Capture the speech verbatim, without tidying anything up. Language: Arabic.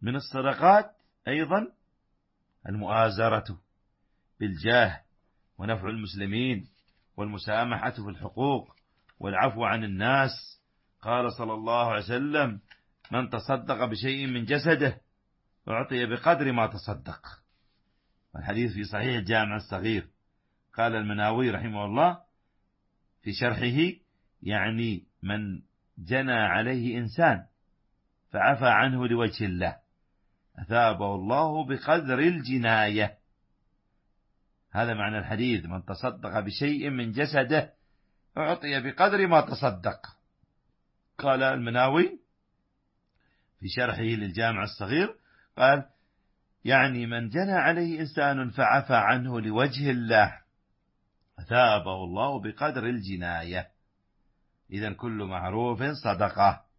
من الصدقات أيضا المؤازرة بالجاه ونفع المسلمين والمسامحة في الحقوق والعفو عن الناس. قال صلى الله عليه وسلم: من تصدق بشيء من جسده أعطي بقدر ما تصدق. والحديث في صحيح الجامع الصغير. قال المناوي رحمه الله في شرحه: يعني من جنى عليه إنسان فعفى عنه لوجه الله أثابه الله بقدر الجناية. هذا معنى الحديث: من تصدق بشيء من جسده أعطي بقدر ما تصدق. قال المناوي في شرحه للجامع الصغير قال: يعني من جنى عليه إنسان فعفى عنه لوجه الله أثابه الله بقدر الجناية. إذن كل معروف صدقة.